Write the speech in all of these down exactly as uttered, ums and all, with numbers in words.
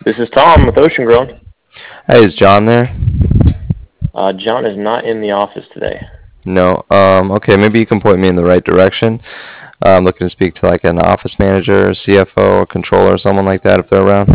This is Tom with Ocean Grown. Hey, is John there? Uh, John is not in the office today. No. Um, okay, maybe you can point me in the right direction. Uh, I'm looking to speak to like an office manager, C F O, or controller, or someone like that if they're around.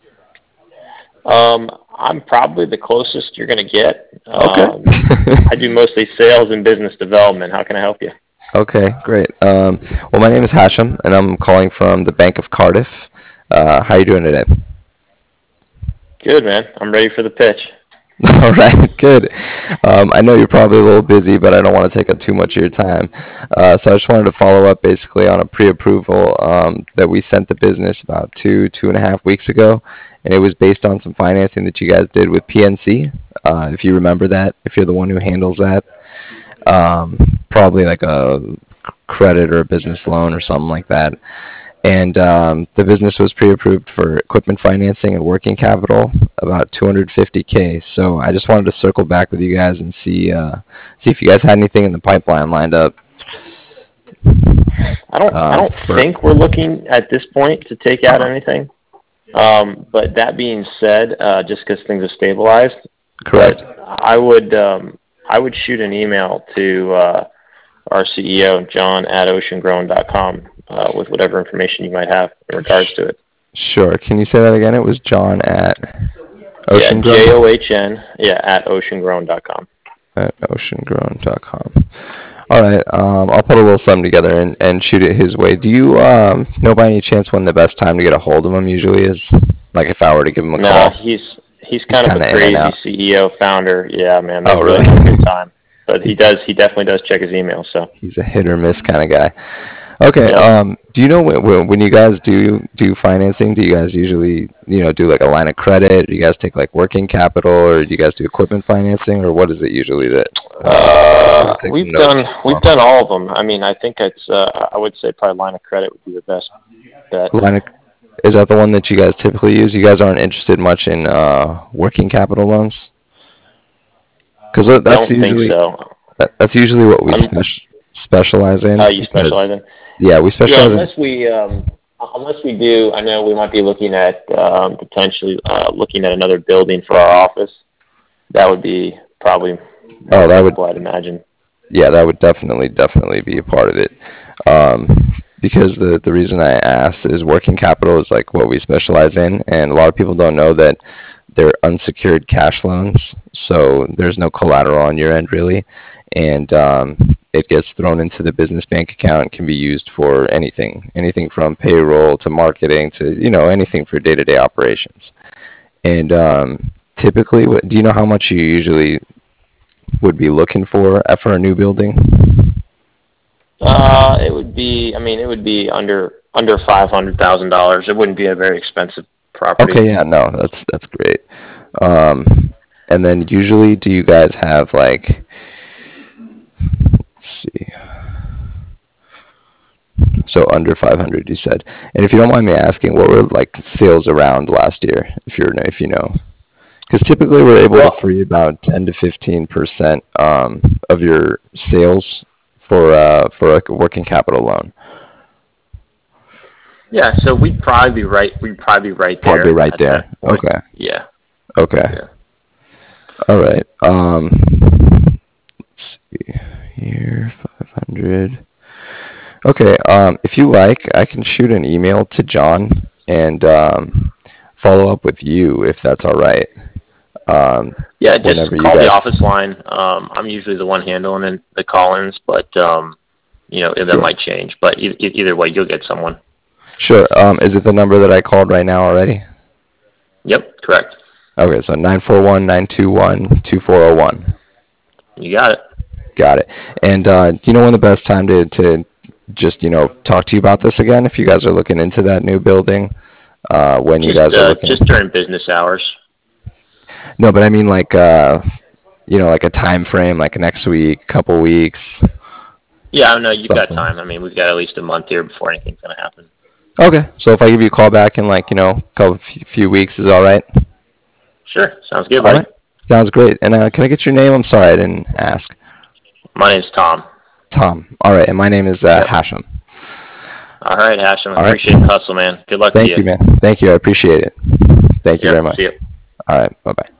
Um, I'm probably the closest you're going to get. Okay. Um, I do mostly sales and business development. How can I help you? Okay, great. Um, well, my name is Hashem, and I'm calling from the Bank of Cardiff. Uh, how are you doing today? Good, man. I'm ready for the pitch. All right, good. Um, I know you're probably a little busy, but I don't want to take up too much of your time. Uh, so I just wanted to follow up basically on a pre-approval um, that we sent the business about two, two and a half weeks ago, and it was based on some financing that you guys did with P N C. Uh, if you remember that, if you're the one who handles that, um, probably like a credit or a business loan or something like that. And um, the business was pre-approved for equipment financing and working capital, about two hundred fifty k. So I just wanted to circle back with you guys and see uh, see if you guys had anything in the pipeline lined up. I don't. I Um, don't for think we're looking at this point to take out anything. Um, but that being said, uh, just because things have stabilized, correct. but I would um, I would shoot an email to uh, our C E O John at oceangrown dot com uh, with whatever information you might have in regards to it. Sure. Can you say that again? It was John at Yeah, Ocean J O Grown H N. Yeah, at oceangrown dot com. at ocean grown dot com. All right. Um, I'll put a little something together and, and shoot it his way. Do you um, know by any chance when the best time to get a hold of him usually is? Like if I were to give him a No, call, he's he's he's kind of kind a of in and crazy out. C E O founder. Yeah, man, Oh, there's really really? no good time. But he He's does. He definitely does check his email. So, he's a hit or miss kind of guy. Okay. yep. Um, do you know when, when you guys do do financing, do you guys usually, you know, do like a line of credit? Do you guys take like working capital, or do you guys do equipment financing, or what is it usually that? Uh, Uh, I'll take some we've notes done here as we've well. done all of them. I mean, I think it's. Uh, I would say probably line of credit would be the best bet. Line of, is that the one that you guys typically use? You guys aren't interested much in uh, working capital loans? Because I that's don't think usually so. that, that's usually what we Un- spec- specialize in. uh, you specialize Because in? yeah, we Yeah, specialize in. unless we um, unless we do. I know we might be looking at um, potentially uh, looking at another building for our office. That would be probably more Oh, that would feasible, I'd imagine. yeah, that would definitely definitely be a part of it. Um, because the the reason I asked is working capital is like what we specialize in, and a lot of people don't know that they're unsecured cash loans, so there's no collateral on your end really, and um, it gets thrown into the business bank account and can be used for anything, anything from payroll to marketing to you know anything for day-to-day operations. And um, typically, what, do you know how much you usually would be looking for uh, for a new building? Uh, it would be. I mean, it would be under under five hundred thousand dollars. It wouldn't be a very expensive property. Okay, yeah, no, that's that's great. Um, and then usually, do you guys have like, let's see, so under five hundred, you said. And if you don't mind me asking, what were like sales around last year, if you're if you know? Because typically we're able to Well, free about ten to fifteen percent um, of your sales for uh, for like a working capital loan. yeah. So we'd probably be right. We'd probably be right Probably there right at there. that point. Okay. Yeah. Okay. Yeah. All right. Um, let's see here, five hundred. Okay. Um, if you like, I can shoot an email to John and um, follow up with you if that's all right. Um, Yeah. Just whenever you call the guys. office line. Um, I'm usually the one handling it- the call-ins, but um, you know, that Sure. might change. But e- e- either way, you'll get someone. Sure. Um, is it the number that I called right now already? Yep. Correct. Okay, so nine four one nine two one two four zero one. You got it. Got it. And uh, do you know when the best time to, to just, you know, talk to you about this again if you guys are looking into that new building? Uh, when you Just guys are uh, looking. just during business hours. No, but I mean like uh, you know, like a time frame, like next week, couple weeks, Yeah. I know you've got something. time. I mean, we've got at least a month here before anything's gonna happen. Okay, so if I give you a call back in like, you know, a couple few few weeks is all right? Sure. Sounds good, All buddy. right. Sounds great. And uh, can I get your name? I'm sorry I didn't ask. My name's Tom. Tom. All right, and my name is uh, Yep. Hashem. All right, Ashton. All right. Appreciate the hustle, man. Good luck to Thank you. you, man. Thank you. I appreciate it. Thank you Yep. very much. See ya. All right. Bye bye.